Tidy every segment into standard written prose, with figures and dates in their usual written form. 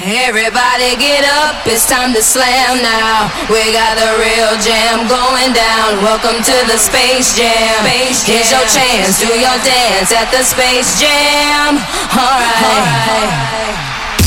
Everybody get up, it's time to slam now. We got the real jam going down. Welcome to the Space Jam. Here's your chance, do your dance at the Space Jam. Alright.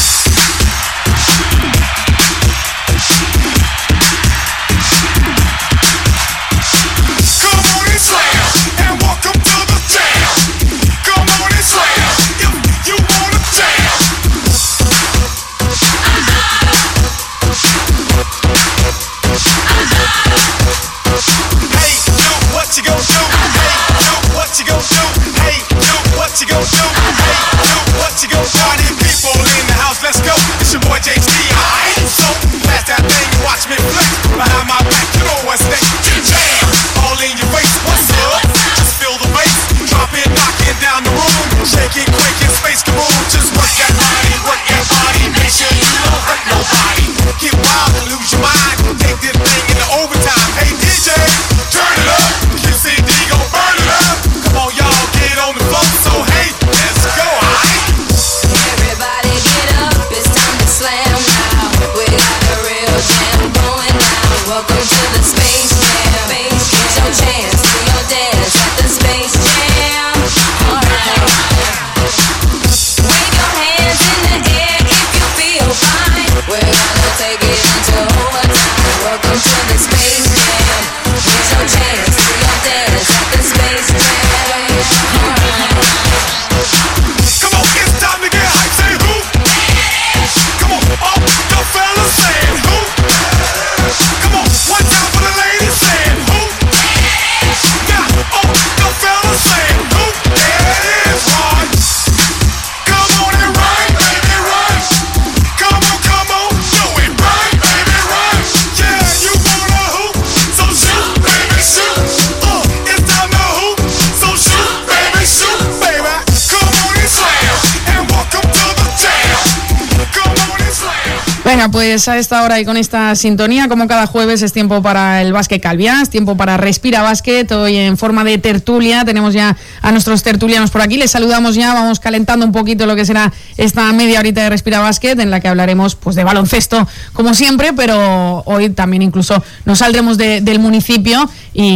Venga, pues a esta hora y con esta sintonía, como cada jueves, es tiempo para el Básquet Calviá, es tiempo para Respira Básquet. Hoy en forma de tertulia tenemos ya a nuestros tertulianos por aquí. Les saludamos ya, vamos calentando un poquito lo que será esta media horita de Respira Básquet, en la que hablaremos pues de baloncesto, como siempre, pero hoy también incluso nos saldremos del municipio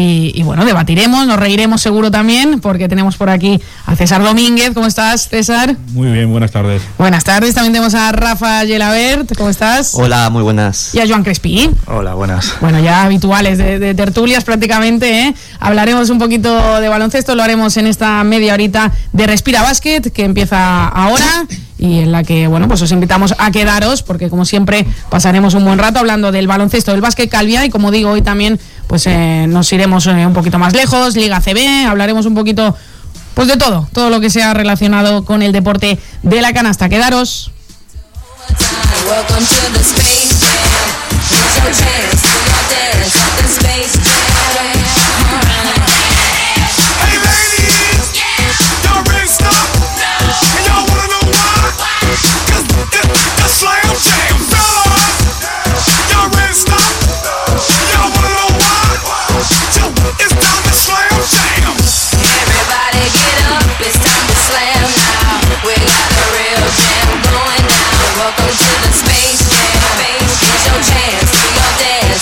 y bueno, debatiremos, nos reiremos seguro también, porque tenemos por aquí a César Domínguez. ¿Cómo estás, César? Muy bien, buenas tardes. Buenas tardes, también tenemos a Rafa Gelabert. ¿Cómo estás? Hola, muy buenas. Y a Joan Crespí. Hola, buenas. Bueno, ya habituales de tertulias prácticamente, ¿eh? Hablaremos un poquito de baloncesto, lo haremos en esta media horita de Respira Básquet, que empieza ahora y en la que, bueno, pues os invitamos a quedaros, porque como siempre pasaremos un buen rato hablando del baloncesto del Básquet Calviá, y como digo, hoy también pues nos iremos un poquito más lejos, Liga CB, hablaremos un poquito pues de todo lo que sea relacionado con el deporte de la canasta. Quedaros. Welcome to the Space Jam. Here's your chance to your dance at the Space Jam. Hey ladies, y'all ready to stop? And y'all wanna know why? 'Cause the Slam Jam, fellas. Y'all ready to stop? Y'all wanna know why? It's time to Slam Jam. Everybody get up, it's time to slam now. We got the real jam going down. Welcome to the Space Jam. Here's your chance to your dance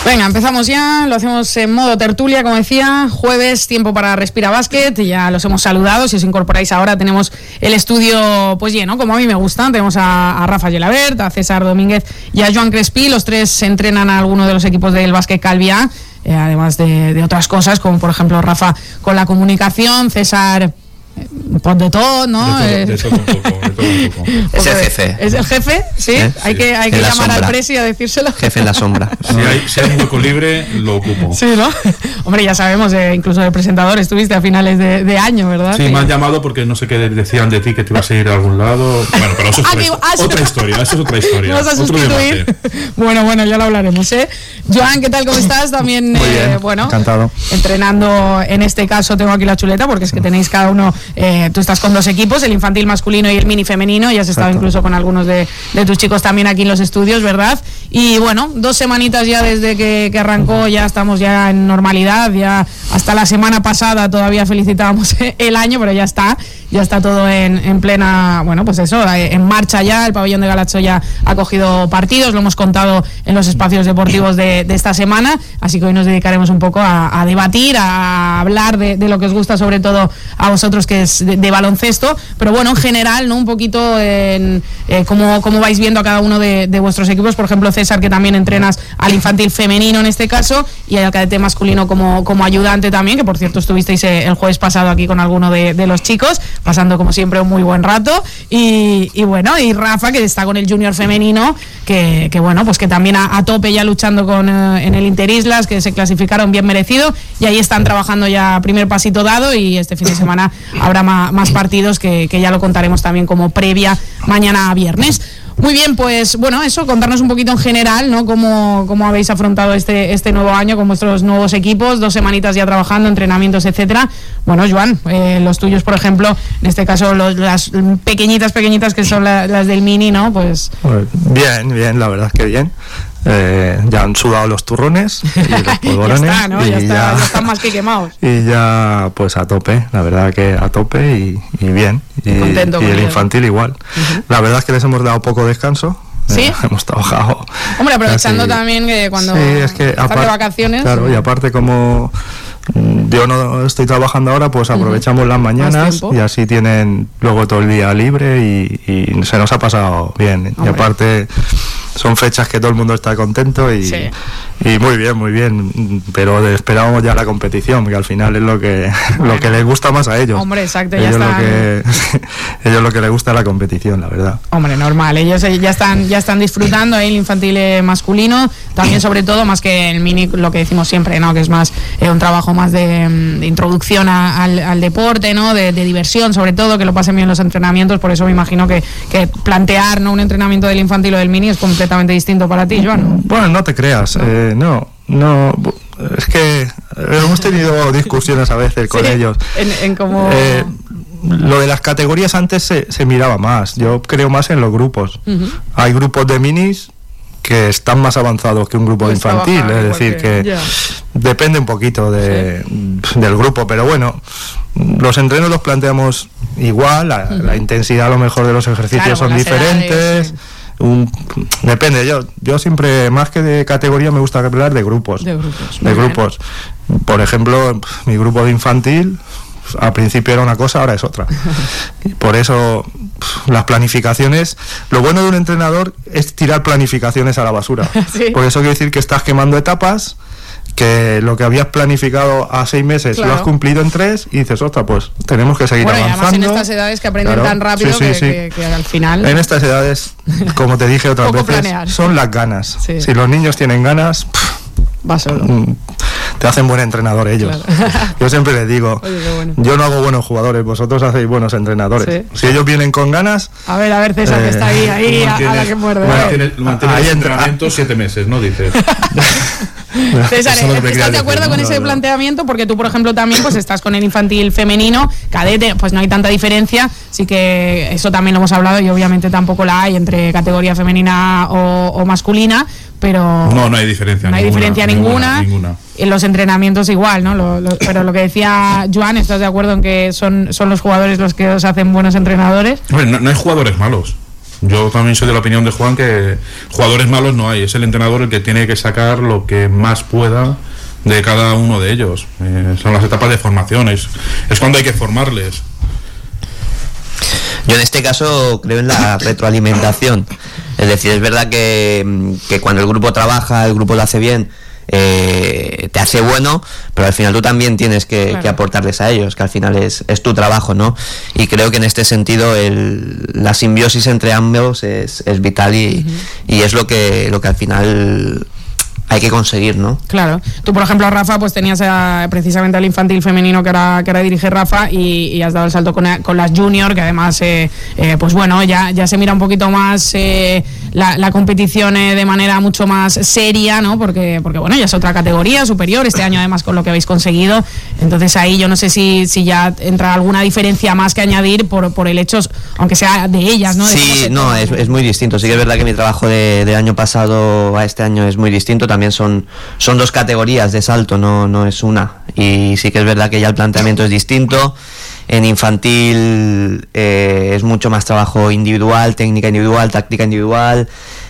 Venga, empezamos ya, lo hacemos en modo tertulia, como decía, jueves, tiempo para Respira Básquet, ya los hemos saludado, si os incorporáis ahora tenemos el estudio pues lleno, como a mí me gusta, tenemos a Rafa Gelabert, a César Domínguez y a Joan Crespí, los tres entrenan a alguno de los equipos del Básquet Calviá, además de otras cosas, como por ejemplo Rafa con la comunicación, César... Pues de todo, ¿no? De todo un poco. Es el jefe. ¿Es el jefe? Sí. Hay que llamar al presi a decírselo. Jefe en la sombra. Si hay un hueco libre, lo ocupo. Sí, ¿no? Hombre, ya sabemos, incluso el presentador estuviste a finales de año, ¿verdad? Sí, me han llamado porque no sé qué decían de ti, que te ibas a ir a algún lado. Bueno, pero eso es otra historia. Eso es otra historia. ¿Vas a sustituir? Bueno, ya lo hablaremos, ¿eh? Joan, ¿qué tal? ¿Cómo estás? También, muy bien, encantado. Entrenando, en este caso tengo aquí la chuleta, porque es que tenéis cada uno... tú estás con dos equipos, el infantil masculino y el mini femenino, y has estado incluso con algunos de tus chicos también aquí en los estudios, ¿verdad? Y bueno, 2 semanitas ya desde que arrancó, ya estamos ya en normalidad, ya hasta la semana pasada todavía felicitábamos el año, pero ya está todo en plena, bueno, pues eso, en marcha ya, el pabellón de Galacho ya ha cogido partidos, lo hemos contado en los espacios deportivos de esta semana, así que hoy nos dedicaremos un poco a debatir, a hablar de lo que os gusta, sobre todo a vosotros, que es de baloncesto, pero bueno, en general, ¿no? Un poquito en cómo vais viendo a cada uno de vuestros equipos, por ejemplo, César, que también entrenas al infantil femenino en este caso, y al cadete masculino como ayudante también, que por cierto estuvisteis el jueves pasado aquí con alguno de los chicos, pasando como siempre un muy buen rato, y bueno, y Rafa, que está con el junior femenino, que bueno, pues que también a tope ya luchando en el Interislas, que se clasificaron bien merecido, y ahí están trabajando ya primer pasito dado, y este fin de semana habrá más partidos que ya lo contaremos también como previa mañana viernes. Muy bien, pues bueno, eso, contarnos un poquito en general, ¿no? Cómo habéis afrontado este nuevo año con vuestros nuevos equipos, 2 semanitas ya trabajando, entrenamientos, etcétera. Bueno, Joan, los tuyos, por ejemplo, en este caso las pequeñitas que son las del mini, ¿no? Pues bien, la verdad es que bien. Ya han sudado los turrones y los polvorones. Ya está, ¿no? Ya están más que quemados. Y ya, pues a tope, la verdad que a tope y bien. Contento y el infantil igual. La verdad es que les hemos dado poco descanso. ¿Sí? Hemos trabajado. Hombre, aprovechando también que cuando están de vacaciones. Claro, y aparte como yo no estoy trabajando ahora, pues aprovechamos las mañanas y así tienen luego todo el día libre y se nos ha pasado bien. Hombre. Y aparte son fechas que todo el mundo está contento y muy bien, pero esperábamos ya la competición, que al final es lo que les gusta más a ellos. Hombre, exacto, ellos lo que les gusta es la competición, la verdad. Hombre, normal, ellos ya están disfrutando el infantil masculino, también sobre todo, más que el mini, lo que decimos siempre, ¿no? Que es más un trabajo más de introducción al deporte, ¿no? De diversión, sobre todo, que lo pasen bien los entrenamientos. Por eso me imagino que plantear, ¿no?, un entrenamiento del infantil o del mini es completamente distinto para ti, Joan. Bueno, no te creas, no, es que hemos tenido discusiones a veces con ellos. En cómo... Lo de las categorías antes se miraba más, yo creo más en los grupos. Hay grupos de minis que están más avanzados que un grupo de infantil, es decir, que depende un poquito del grupo, pero bueno, los entrenos los planteamos igual, la intensidad a lo mejor de los ejercicios son diferentes, edades, depende, yo siempre, más que de categoría, me gusta hablar de grupos. De grupos. Por ejemplo, mi grupo de infantil al principio era una cosa, ahora es otra. Y por eso las planificaciones, lo bueno de un entrenador es tirar planificaciones a la basura. ¿Sí? Por eso quiero decir que estás quemando etapas, que lo que habías planificado a 6 meses lo has cumplido en 3 y dices, ostras, pues tenemos que seguir avanzando. Y además en estas edades que aprenden tan rápido que al final... En estas edades, como te dije otras veces, planear. Son las ganas. Sí. Si los niños tienen ganas... Va solo. Te hacen buen entrenador ellos. Claro. Yo siempre les digo, oye, yo no hago buenos jugadores, vosotros hacéis buenos entrenadores. ¿Sí? Si ellos vienen con ganas... A ver, César, que está ahí a la que muerde. Mantiene el entrenamiento 7 meses, ¿no? Dices. César, ¿estás de acuerdo con ese planteamiento? Porque tú, por ejemplo, también pues estás con el infantil femenino, cadete, pues no hay tanta diferencia, sí que eso también lo hemos hablado y obviamente tampoco la hay entre categoría femenina o masculina, pero... No hay diferencia. No hay diferencia ninguna. En los entrenamientos igual, ¿no? Pero lo que decía Joan, ¿estás de acuerdo en que son los jugadores los que os hacen buenos entrenadores? Bueno, no hay jugadores malos. Yo también soy de la opinión de Juan que jugadores malos no hay, es el entrenador el que tiene que sacar lo que más pueda de cada uno de ellos. Son las etapas de formación, es cuando hay que formarles. Yo en este caso creo en la retroalimentación, es decir, es verdad que cuando el grupo trabaja, el grupo lo hace bien, te hace bueno, pero al final tú también tienes que aportarles a ellos, que al final es tu trabajo, ¿no? Y creo que en este sentido la simbiosis entre ambos es vital y es lo que al final hay que conseguir, ¿no? Claro. Tú, por ejemplo, Rafa, pues tenías precisamente al infantil femenino que ahora dirige Rafa y has dado el salto con las junior, que además, pues bueno, ya se mira un poquito más la competición de manera mucho más seria, ¿no? Porque bueno, ya es otra categoría superior, este año además con lo que habéis conseguido. Entonces ahí yo no sé si ya entra alguna diferencia más que añadir por el hecho, aunque sea de ellas, ¿no? Sí, no, es muy distinto. Sí que es verdad que mi trabajo del año pasado a este año es muy distinto. También son dos categorías de salto, no es una. Y sí que es verdad que ya el planteamiento es distinto. En infantil es mucho más trabajo individual, técnica individual, táctica individual,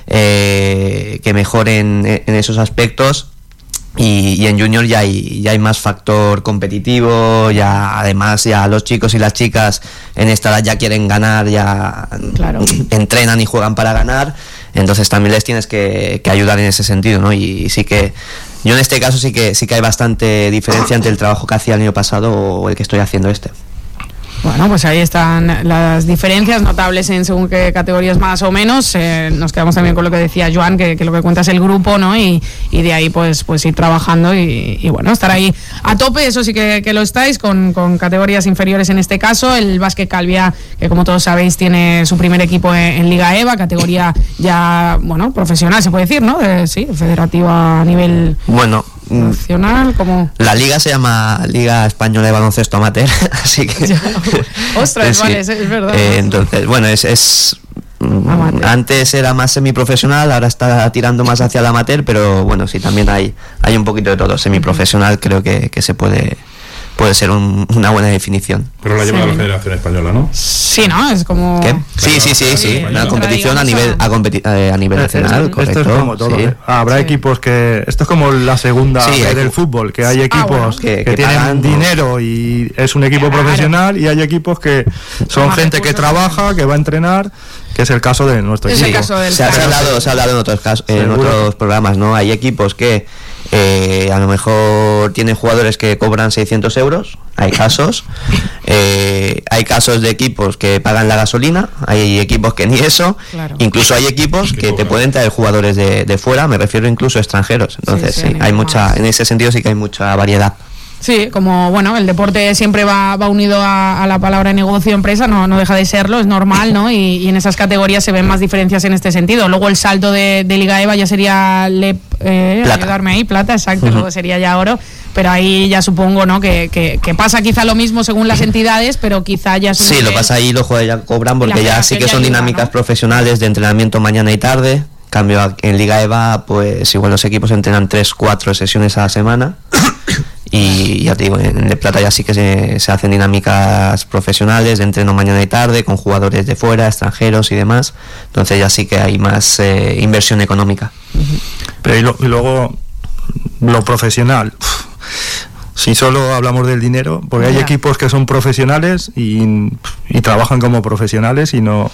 que mejoren en esos aspectos. Y en junior ya hay más factor competitivo, además los chicos y las chicas en esta edad ya quieren ganar, entrenan y juegan para ganar, entonces también les tienes que ayudar en ese sentido, ¿no? Y sí que yo en este caso sí que hay bastante diferencia entre el trabajo que hacía el año pasado o el que estoy haciendo este. Bueno, pues ahí están las diferencias notables en según qué categorías más o menos. Nos quedamos también con lo que decía Joan, que lo que cuenta es el grupo, ¿no? Y de ahí pues ir trabajando y bueno, estar ahí a tope. Eso sí que lo estáis con categorías inferiores en este caso. El Básquet Calviá, que como todos sabéis tiene su primer equipo en Liga EVA, categoría ya, bueno, profesional se puede decir, ¿no? Sí, federativa a nivel... Bueno, nacional, como la liga se llama Liga Española de Baloncesto Amateur, así que ostras, vale, es verdad. Entonces, bueno, es antes era más semiprofesional, ahora está tirando más hacia el amateur, pero bueno, sí, también hay un poquito de todo. Semiprofesional creo que se puede ser una buena definición. Pero la lleva la Federación Española, ¿no? Sí, ¿no? Es como... ¿Qué? Sí. Una competición a nivel nacional, correcto. Esto es como todo. Sí. Habrá equipos que... Esto es como la segunda del fútbol, que hay equipos que tienen pagan dinero y es un equipo profesional, y hay equipos que son gente que trabaja, que va a entrenar, que es el caso de nuestro equipo. El caso del se ha hablado en otros casos, en otros programas, ¿no? Hay equipos que a lo mejor tienen jugadores que cobran 600 euros, hay casos. Hay casos de equipos que pagan la gasolina, hay equipos que ni eso, incluso hay equipos que te pueden traer jugadores de fuera, me refiero incluso a extranjeros. Entonces sí, hay mucha, en ese sentido sí que hay mucha variedad. Sí, como bueno, el deporte siempre va unido a la palabra negocio, empresa, no deja de serlo, es normal, ¿no? Y en esas categorías se ven más diferencias en este sentido. Luego el salto de Liga EVA ya sería ayudarme ahí, plata, exacto, luego sería ya oro, pero ahí ya supongo, ¿no? Que pasa quizá lo mismo según las entidades, pero quizá ya... Sí, lo pasa ahí, los jugadores ya cobran porque ya sí que son dinámicas, ¿no?, profesionales de entrenamiento mañana y tarde. Cambio en Liga EVA, pues igual los equipos entrenan 3-4 sesiones a la semana. Y ya te digo, en el plata ya sí que se hacen dinámicas profesionales de entreno mañana y tarde con jugadores de fuera, extranjeros y demás. Entonces ya sí que hay más inversión económica. Pero y luego lo profesional, si solo hablamos del dinero, porque hay equipos que son profesionales y trabajan como profesionales y no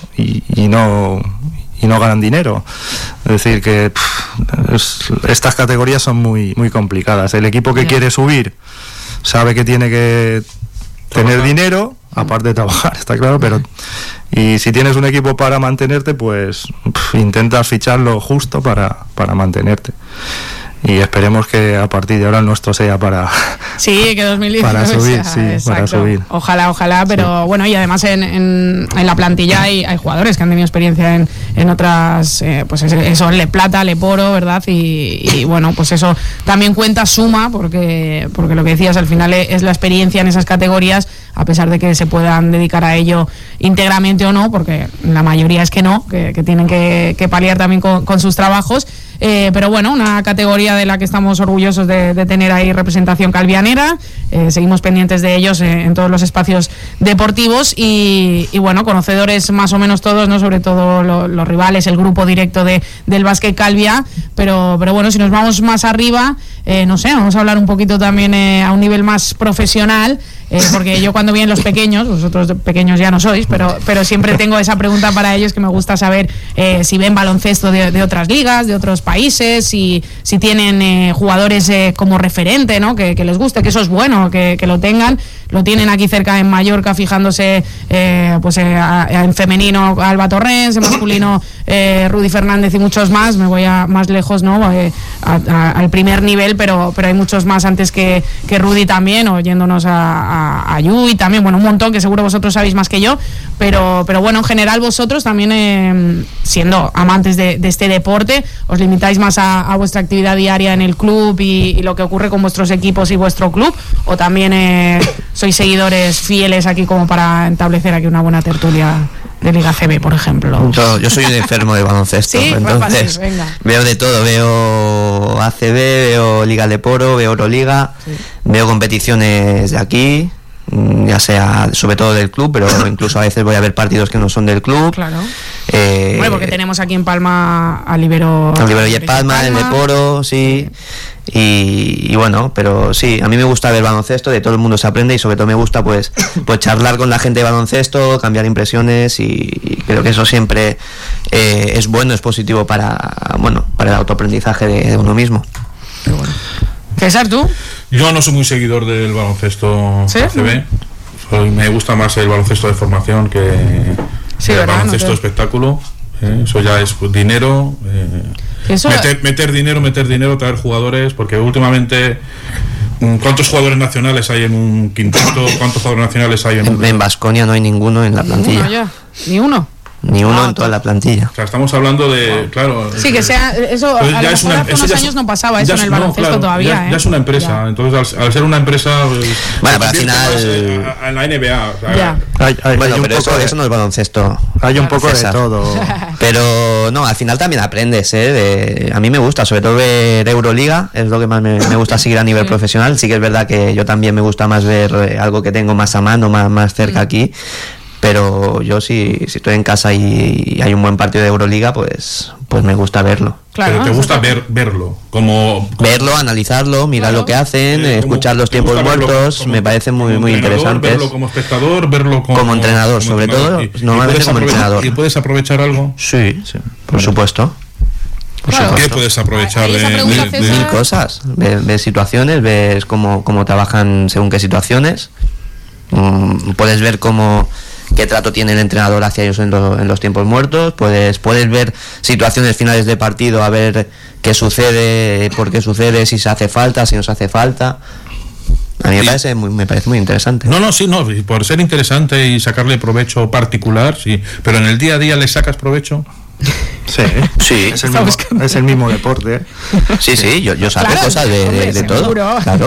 ganan dinero. Es decir, que estas categorías son muy complicadas. El equipo que quiere subir sabe que tiene que tener dinero, aparte de trabajar, está claro, pero y si tienes un equipo para mantenerte, pues intentas ficharlo justo para mantenerte. Y esperemos que a partir de ahora el nuestro sea para que 2019 para subir, para subir. Ojalá, pero bueno, y además en la plantilla hay jugadores que han tenido experiencia en otras, pues eso, Le Plata, Le Poro, ¿verdad? Y bueno, pues eso también cuenta, suma, porque lo que decías, al final es la experiencia en esas categorías, a pesar de que se puedan dedicar a ello íntegramente o no, porque la mayoría es que no, que tienen que paliar también con sus trabajos. Pero bueno, una categoría de la que estamos orgullosos de tener ahí representación calvianesa. manera. Seguimos pendientes de ellos en todos los espacios deportivos y bueno, conocedores más o menos todos, ¿no? Sobre todo los rivales, el grupo directo del Básquet Calviá, pero bueno, si nos vamos más arriba, no sé, vamos a hablar un poquito también a un nivel más profesional, porque yo cuando vienen los pequeños, vosotros pequeños ya no sois, pero siempre tengo esa pregunta para ellos que me gusta saber si ven baloncesto de otras ligas, de otros países, si tienen jugadores como referente, ¿no? Que les guste, que eso es bueno, que lo tengan. Lo tienen aquí cerca en Mallorca, fijándose en femenino Alba Torrens, en masculino Rudy Fernández y muchos más. Me voy a más lejos, ¿no? Al primer nivel, pero hay muchos más antes que Rudy también, o yéndonos a Yui también, bueno, un montón que seguro vosotros sabéis más que yo, pero bueno, en general vosotros también, siendo amantes de este deporte, os limitáis más a vuestra actividad diaria en el club y lo que ocurre con vuestros equipos y vuestro club, o también sois seguidores fieles aquí como para establecer aquí una buena tertulia de Liga CB, por ejemplo. Yo soy un enfermo de baloncesto, ¿sí? entonces veo de todo, veo ACB, veo Liga de Poro, veo Euroliga, sí. Veo competiciones de aquí, ya sea sobre todo del club, pero incluso a veces voy a ver partidos que no son del club. Claro. Bueno, porque tenemos aquí en Palma a Libero y Palma, el de Poro, sí. Y bueno, pero sí, a mí me gusta ver baloncesto, de todo el mundo se aprende y sobre todo me gusta pues charlar con la gente de baloncesto, cambiar impresiones y creo que eso siempre es bueno, es positivo para el autoaprendizaje de uno mismo. Qué bueno. César, ¿tú? Yo no soy muy seguidor del baloncesto, ¿sí? ACB. Me gusta más el baloncesto de formación que el baloncesto de espectáculo. Eso ya es dinero. Meter dinero, traer jugadores, porque últimamente ¿cuántos jugadores nacionales hay en un quinteto? ¿Cuántos jugadores nacionales hay en Baskonia? No hay ninguno en la plantilla. Ni uno. Ni uno en toda la plantilla. O sea, estamos hablando de, claro. Sí, que sea eso. A lo mejor hace unos años no pasaba eso en el baloncesto todavía. Ya es una empresa. Ya. Entonces, al ser una empresa. Bueno, pero al final. En la NBA. O sea, ya. Bueno, pero eso no es baloncesto. Hay un poco de todo. Pero no, al final también aprendes, a mí me gusta, sobre todo ver Euroliga, es lo que más me gusta seguir a nivel profesional. Sí que es verdad que yo también me gusta más ver algo que tengo más a mano, más cerca aquí. Pero yo si estoy en casa y hay un buen partido de Euroliga, pues me gusta verlo. Claro, pero te gusta verlo, como verlo, analizarlo, mirar lo que hacen, escuchar los tiempos muertos, me parece muy interesante. Verlo como espectador, verlo como entrenador, sobre todo, normalmente como entrenador. ¿Y puedes aprovechar algo? Sí, por supuesto. ¿Qué puedes aprovechar de mil cosas? Ves situaciones, ves cómo trabajan según qué situaciones. Puedes ver qué trato tiene el entrenador hacia ellos en los tiempos muertos. Puedes ver situaciones finales de partido, a ver qué sucede, por qué sucede, si se hace falta, si no se hace falta. A mí me parece muy interesante. No, por ser interesante y sacarle provecho particular, sí, pero en el día a día le sacas provecho. Sí. Es el mismo deporte. Sí, yo saco cosas de todo. Claro.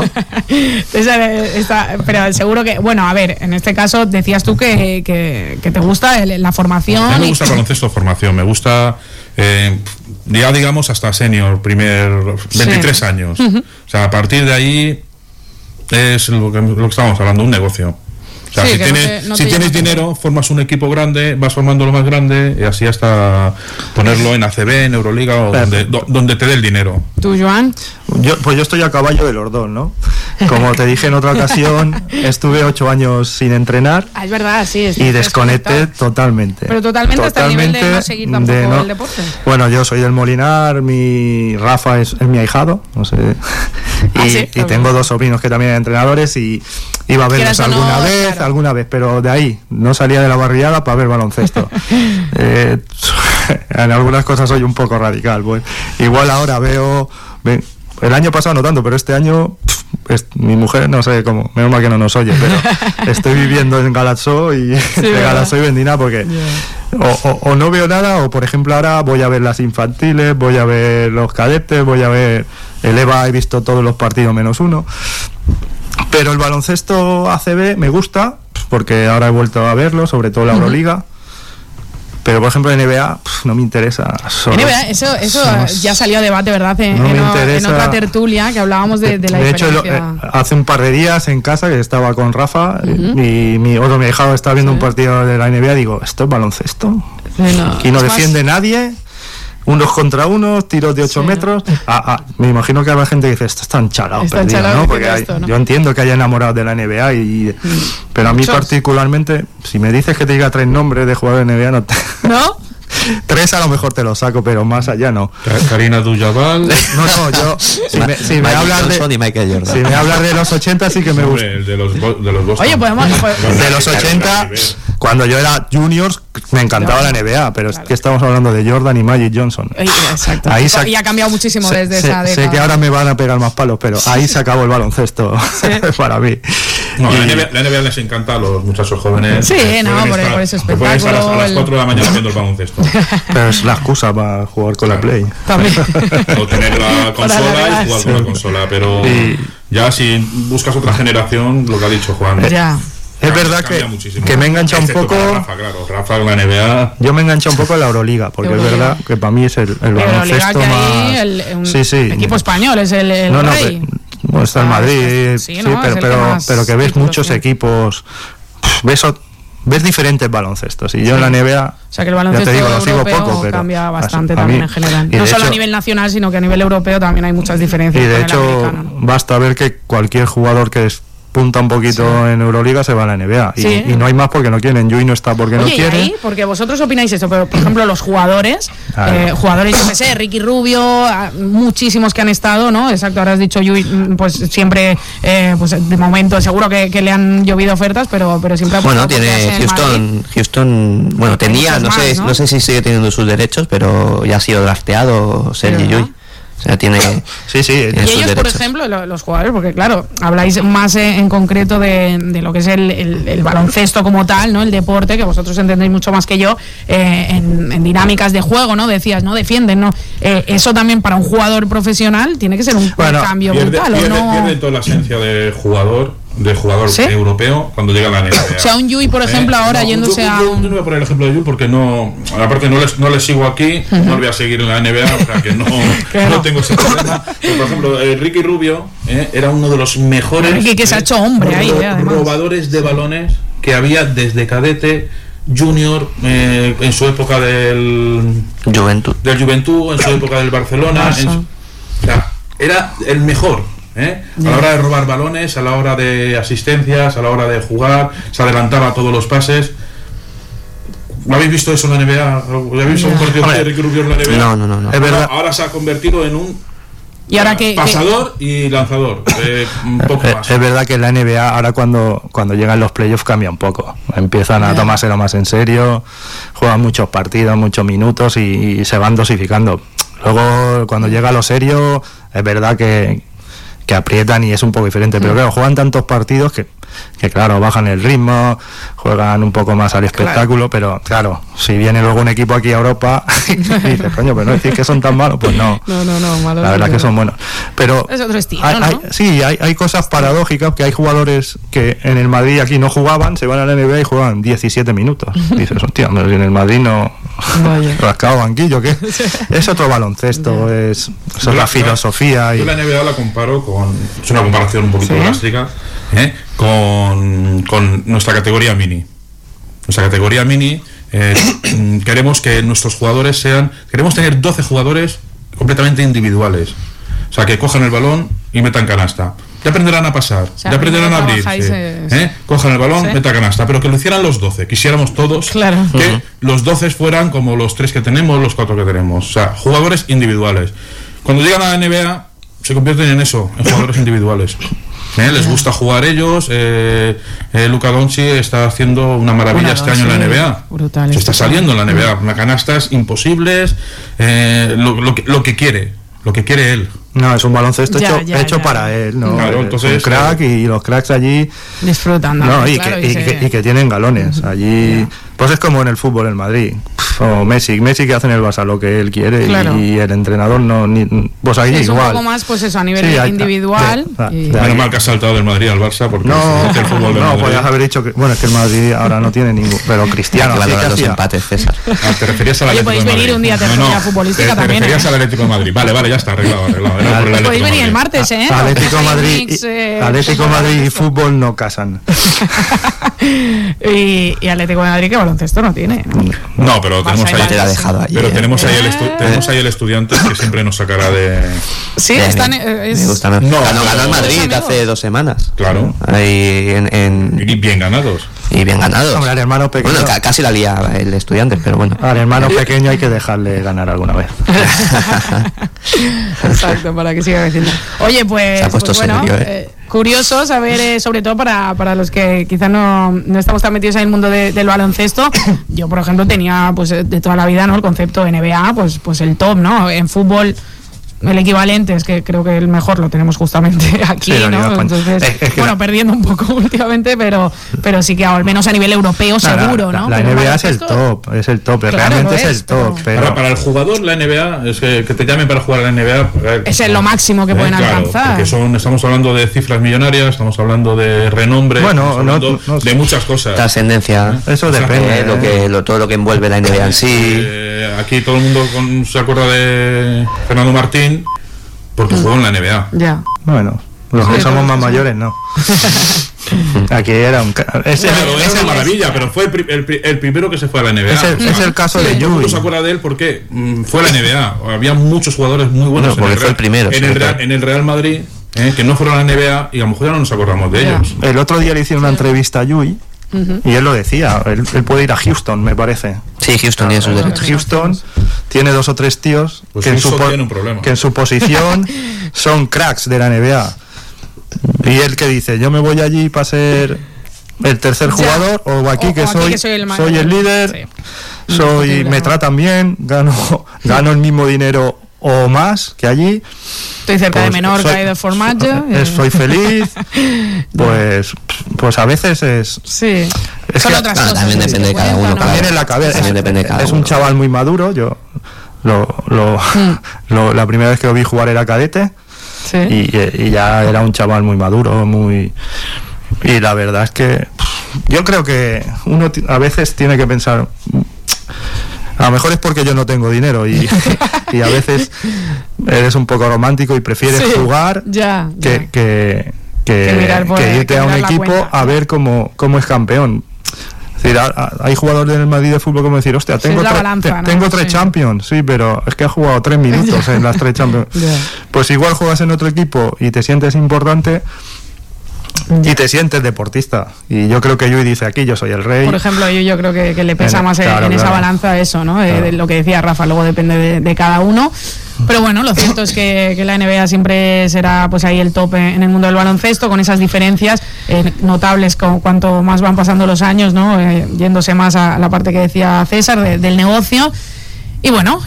Pero seguro que, bueno, a ver, en este caso decías tú que te gusta la formación. A mí me gusta el baloncesto de formación, me gusta ya digamos hasta senior, 23 años. O sea, a partir de ahí es lo que estábamos hablando, un negocio. O sea, si tienes dinero, formas un equipo grande, vas formando lo más grande y así hasta ponerlo en ACB, en Euroliga o donde te dé el dinero. ¿Tú, Joan? Yo estoy a caballo de los dos, ¿no? Como te dije en otra ocasión, estuve 8 años sin entrenar. Es verdad, sí. Y desconecté totalmente. Pero totalmente hasta el nivel de no seguir tampoco el deporte. Bueno, yo soy del Molinar, mi Rafa es mi ahijado, no sé. Y tengo 2 sobrinos que también eran entrenadores y iba a verlos alguna vez, pero de ahí no salía de la barriada para ver baloncesto. En algunas cosas soy un poco radical, pues. Igual ahora veo el año pasado no tanto, pero este año mi mujer no sé cómo, menos mal que no nos oye, pero estoy viviendo en Galatzó y de Galatzó y Vendina porque o no veo nada, o por ejemplo ahora voy a ver las infantiles, voy a ver los cadetes, voy a ver el EVA, he visto todos los partidos menos uno. Pero el baloncesto ACB me gusta, porque ahora he vuelto a verlo, sobre todo la Euroliga. Pero por ejemplo NBA no me interesa. NBA, eso ya salió a debate, ¿verdad? En otra tertulia que hablábamos de la diferencia. De hecho, hace un par de días en casa que estaba con Rafa y mi hijado estaba viendo un partido de la NBA, digo, ¿esto es baloncesto? Aquí no defiende nadie. Unos contra unos, tiros de 8 metros. Me imagino que habrá gente que dice, esto es tan chalado, ¿no? Porque ¿no? Yo entiendo que haya enamorado de la NBA, pero a mí particularmente, si me dices que te diga 3 nombres de jugadores de NBA, ¿No? 3 a lo mejor te lo saco, pero más allá no. Karina Abdul-Jabbar. No, yo si me hablas de los 80 sí que me gusta. De los Boston. Oye, podemos de los 80 cuando yo era juniors me encantaba la NBA, pero es que estamos hablando de Jordan y Magic Johnson. Exacto. Y ha cambiado muchísimo desde esa década. Sé que ahora me van a pegar más palos, pero ahí se acabó el baloncesto para mí. No, la NBA les encanta a los muchachos jóvenes. Sí, por ese espectáculo. Pueden estar a las 4 de la mañana viendo el baloncesto. Pero es la excusa para jugar con la Play. También. O tener la consola y jugar con la consola. Pero ya si buscas otra generación, lo que ha dicho Juan. Ya. Es verdad que me engancha un poco. Rafa en la NBA. Yo me engancha un poco en la Euroliga, porque es verdad que para mí es el baloncesto más. El equipo español es el rey. Bueno, está el Madrid, pero que ves muchos equipos. Ves diferentes baloncestos. Y yo en la NBA. O sea que el baloncesto europeo cambia bastante también en general. No solo a nivel nacional, sino que a nivel europeo también hay muchas diferencias. Y de hecho, basta ver que cualquier jugador que punta un poquito en Euroliga se va a la NBA y no hay más porque no quieren. Yui no está porque no quiere. Ahí, porque vosotros opináis eso, pero por ejemplo los jugadores, yo qué sé, Ricky Rubio, muchísimos que han estado, ¿no? Exacto, ahora has dicho Yui, pues siempre, pues de momento seguro que le han llovido ofertas, pero siempre ha tiene Houston, bueno, tenía, no sé si sigue teniendo sus derechos, pero ya ha sido drafteado Sergi Yui. O sea, tiene y ellos, por ejemplo, los jugadores, porque claro, habláis más en concreto de lo que es el baloncesto como tal, ¿no? El deporte, que vosotros entendéis mucho más que yo, en dinámicas de juego, ¿no? Decías, ¿no? Defienden, ¿no? Eso también para un jugador profesional tiene que ser un cambio brutal, ¿o no? Pierde toda la esencia de jugador europeo cuando llega a la NBA. O sea, un Yui, por ejemplo, ahora yéndose a un... Yo no voy a poner el ejemplo de Yui porque aparte no les sigo aquí, no lo voy a seguir en la NBA, o sea que no tengo ese problema. Pero, por ejemplo, Ricky Rubio era uno de los mejores Ricky que se ha hecho hombre ahí, robadores de balones que había desde cadete, junior, en su época del Juventud, en su época del Barcelona, o sea, era el mejor. A la hora de robar balones, a la hora de asistencias, a la hora de jugar, se adelantaba a todos los pases. ¿Lo habéis visto eso en la NBA? ¿Lo habéis visto un partido de Ricky Rubio en la NBA? No. Es verdad. Ahora se ha convertido en un pasador y lanzador. Un poco más. Es verdad que en la NBA ahora cuando llegan los playoffs cambia un poco. Empiezan a tomárselo más en serio, juegan muchos partidos, muchos minutos y se van dosificando. Luego cuando llega lo serio, es verdad que aprietan y es un poco diferente, pero claro, juegan tantos partidos que claro, bajan el ritmo, juegan un poco más al espectáculo, pero claro, si viene luego un equipo aquí a Europa y dices, coño, pero no decís que son tan malos, pues no, malos, la verdad que son buenos, pero es otro estilo, hay cosas paradójicas, que hay jugadores que en el Madrid aquí no jugaban, se van a la NBA y juegan 17 minutos, y dices, hostia, pero si en el Madrid no rascado banquillo, ¿qué? Es otro baloncesto, es la filosofía. Yo la NBA la comparo es una comparación un poquito drástica, con nuestra categoría mini. Nuestra categoría mini, queremos que nuestros jugadores queremos tener 12 jugadores completamente individuales. O sea, que cojan el balón y metan canasta. Ya aprenderán a pasar, ya aprenderán a abrirse. Cojan el balón, metan canasta. Pero que lo hicieran los 12. Quisiéramos todos que los 12 fueran como los 3 que tenemos, los 4 que tenemos. O sea, jugadores individuales. Cuando llegan a la NBA, se convierten en eso, en jugadores individuales. Les gusta jugar ellos. Luka Doncic está haciendo una maravilla este año en la NBA. Brutal, se está saliendo en la NBA. Canastas imposibles. Lo que quiere él. No, es un baloncesto Ya, hecho ya. para él, ¿no? Claro, Es entonces, un crack y los cracks allí, Disfrutan. no, y claro, que tienen galones. Allí, pues es como en el fútbol en Madrid. O Messi que hace en el Barça lo que él quiere Claro. y el entrenador no, pues ahí es un igual. poco más, pues eso, a nivel Sí, individual. y- Menos mal que has saltado del Madrid al Barça porque No, es el fútbol del no, Madrid. podías haber dicho que, bueno, es que el Madrid ahora no tiene ningún, pero Cristiano, Hay que sí que valorar los hacía. empates, César. Ah, te referías al Oye, Atlético podéis de venir Madrid. un día a tertulia futbolística te también, referías ¿eh? al Atlético de Madrid. Vale, ya está, arreglado. Era por el Podéis Atlético de venir el Madrid. martes, ¿eh? Atlético Hay Madrid, mix, Atlético Madrid y fútbol no casan. y Atlético de Madrid que baloncesto no tiene, ¿no? No, pero tenemos Barça y ahí, Te la ha dejado ahí. pero tenemos ahí el estudiante que siempre nos sacará de... Sí, Bien, están... me gusta. No, Ganó el pero- Madrid Amigos. hace 2 semanas. Claro. Ahí Y bien ganados. y bien ganados. Hombre, al hermano pequeño. Bueno, casi la lía el estudiante, pero bueno. Al hermano pequeño hay que dejarle ganar alguna vez. Exacto, para que siga creciendo. Oye, pues, Se ha puesto pues bueno, serio, ¿eh? Curioso saber, sobre todo para los que quizás no estamos tan metidos en el mundo del baloncesto. Yo, por ejemplo, tenía pues de toda la vida, ¿no?, el concepto NBA, pues el top, ¿no? En fútbol el equivalente es que creo que el mejor lo tenemos justamente aquí, Sí, lo ¿no? digo, Entonces, es que bueno, perdiendo un poco últimamente, pero sí que al menos a nivel europeo seguro, ¿no? La Pero NBA es el baloncesto, top, Claro, realmente lo es el es, top. pero- Pero Para el jugador, la NBA, es que te llamen para jugar a la NBA. es lo máximo que pueden claro, alcanzar. porque estamos hablando de cifras millonarias, estamos hablando de renombre, Bueno, estamos hablando no- de muchas cosas. Trascendencia. eso depende. Todo lo que envuelve la NBA en sí. Aquí todo el mundo se acuerda de Fernando Martín porque jugó en la NBA. Ya. Bueno, los que Sí, somos todo más eso. mayores, no. Aquí era un. Claro, era una maravilla, pero fue el primero que se fue a la NBA. Es el caso de Todo el mundo Yui. se acuerda de él porque fue a la NBA. Había muchos jugadores muy buenos Bueno, porque fue el primero, en sí, claro. el Real Madrid, que no fueron a la NBA y a lo mejor ya no nos acordamos de Ya. ellos. El otro día le hicieron una entrevista a Yui y él lo decía. Él puede ir a Houston, me parece. Sí, Houston tiene sus derechos. Houston tiene 2 o 3 tíos Pues que, Houston tiene un problema. que en su posición son cracks de la NBA. Y él que dice, yo me voy allí para ser el tercer Ya. jugador o aquí, que, o aquí soy, que soy el ma- soy el líder, Sí. me tratan bien, gano el mismo dinero o más que allí. Estoy cerca de Pues Menorca soy- y de Formaggio. Soy feliz. Pues a veces es Sí. Es Son que- otras Bueno, cosas. también que depende de se cada cuentan, uno, ¿no? también en la cabeza. También depende de cada Es un uno. chaval muy maduro. Yo la primera vez que lo vi jugar era cadete Sí. y ya era un chaval muy maduro, y la verdad es que yo creo que uno a veces tiene que pensar, a lo mejor es porque yo no tengo dinero y a veces eres un poco romántico y prefieres Sí, jugar ya, ya. que mirar por- irte que a un mirar la equipo cuenta. a ver cómo es campeón. Es decir, hay jugadores del Madrid de fútbol como decir, hostia, Sí, tengo, es la tre- balanza, te- ¿no? tengo 3 Sí. Champions, sí, pero es que ha jugado 3 minutos en las 3 Champions. Ya. Pues igual juegas en otro equipo y te sientes importante y te sientes deportista. Y yo creo que Yui dice, aquí yo soy el rey. Por ejemplo, yo creo que le pesa más Claro, en esa claro. balanza eso, ¿no? De lo que decía Rafa, luego depende de cada uno. Pero bueno, lo cierto es que la NBA siempre será pues ahí el top en el mundo del baloncesto, con esas diferencias notables cuanto más van pasando los años, ¿no? Yéndose más a la parte que decía César del negocio. Y bueno,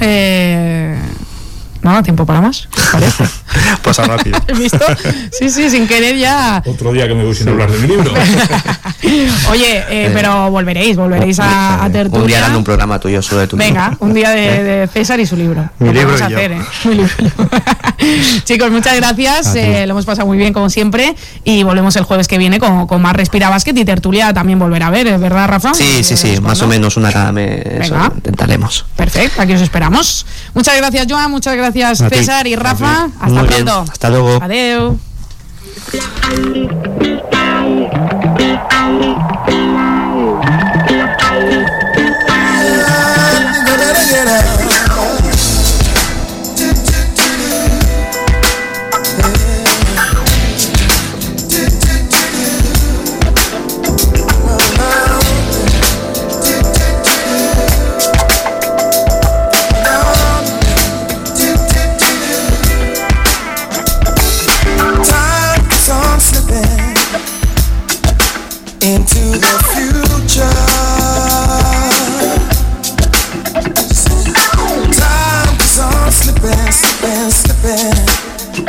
no, tiempo para más, ¿os parece? Pasa rápido. ¿Has visto? Sí, sin querer ya. Otro día que me voy sin hablar de mi libro. Oye, pero volveréis a tertulia. Un día dando un programa tuyo sobre tu Venga, libro. un día de César y su libro. Mi Lo libro podemos y yo. hacer, ¿eh? Mi libro y yo. Chicos, muchas gracias. Lo hemos pasado muy bien, como siempre. Y volvemos el jueves que viene con más Respira Básquet, y tertulia también volverá a ver, ¿verdad, Rafa? Sí, más o menos una cada mes. Eso, Venga. intentaremos. Perfecto, aquí os esperamos. Muchas gracias, Joan. Muchas gracias, A ti. César y Rafa. Hasta Muy bien, pronto. hasta luego. Adeu. Time keeps on slipping into the future. Time keeps on slipping.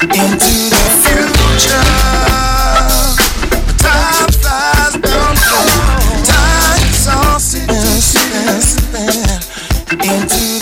into the future. Time flies down the road. Time is all spent into